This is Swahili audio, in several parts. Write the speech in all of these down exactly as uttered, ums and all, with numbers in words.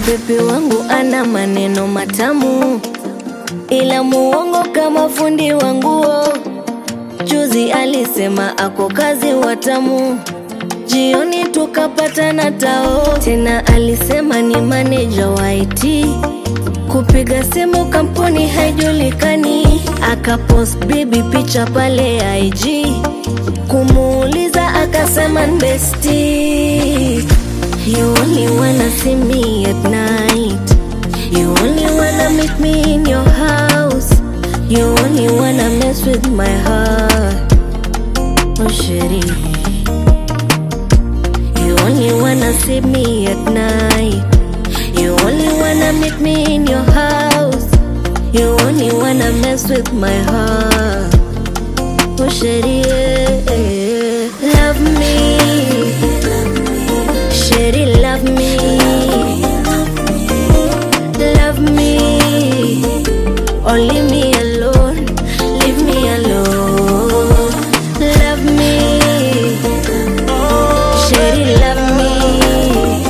Baby wangu ana maneno matamu, ila muongo kama fundi wa nguo. Juzi alisema ako kazi Watamu, jioni tukapata na tao. Tena alisema ni manager wa I T, kupiga simu kampuni haijulikani. Akapost baby picha pale I G, kumuuliza akasema bestie. You only wanna see me at night, you only wanna meet me in your house, you only wanna mess with my heart. Oh shitty, you only wanna see me at night, you only wanna meet me in your house, you only wanna mess with my heart. Oh shitty, love me, shitty, love me, love me, or leave me alone, leave me alone. Love me, shitty, love me,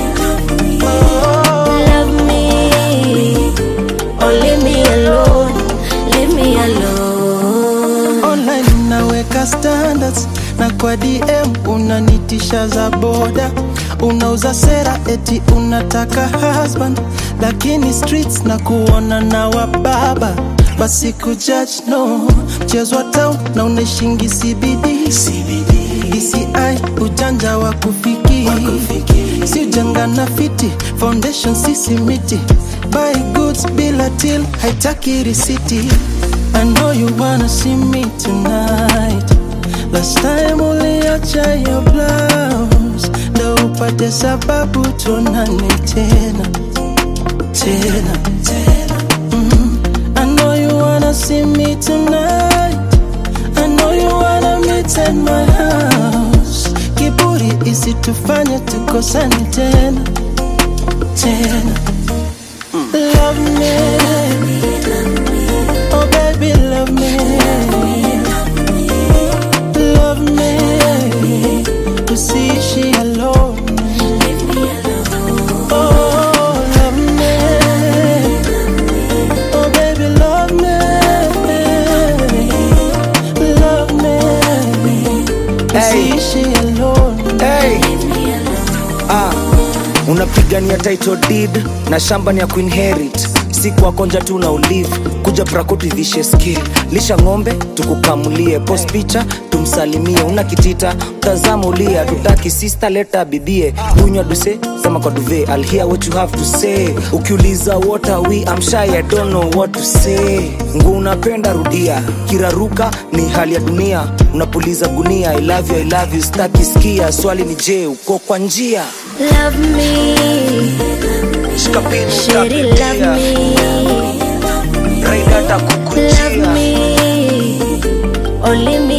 love me, or leave me alone, leave me alone. Online naweka standards, na kwa D M unanitisha za boda. Unauza sera eti unataka husband, lakini streets na kuona na wababa. Basi kujudge no, mchezwa town na uneshingi C B D D C I ujanja wa kufiki, si ujanga na fiti, foundation sisi miti. Buy goods bila till, haitaki risiti. I know you wanna see me tonight, last time uliacha your blouse, ndo upate sababu tuonane tena tena tena. mm. I know you wanna see me tonight, I know you wanna meet at my house. Kiburi isitufanye tukosane tena tena. mm. Love me, oh baby love me, love me, usiishi alone. Oh love me, oh baby love me, love me, usiishi alone. Hey. Ah, unapigania title deed na shamba ni ya kuinherit. Siku wakonja tu na ulive, kuja prakoti vishe skill. Lisha ngombe, tukukamulie, post picha, tumsalimie. Una kitita, utazama ulia, tutaki sister leta bibie. Unywa duse, sema kwa duve, I'll hear what you have to say. Ukiuliza what are we, I'm shy, I don't know what to say. Ngu unapenda rudia, kiraruka ni hali ya dunia. Unapuliza gunia, I love you, I love you, staki skia. Swali ni je, uko kwa njia. Love me, shitty, love me, love me, or leave me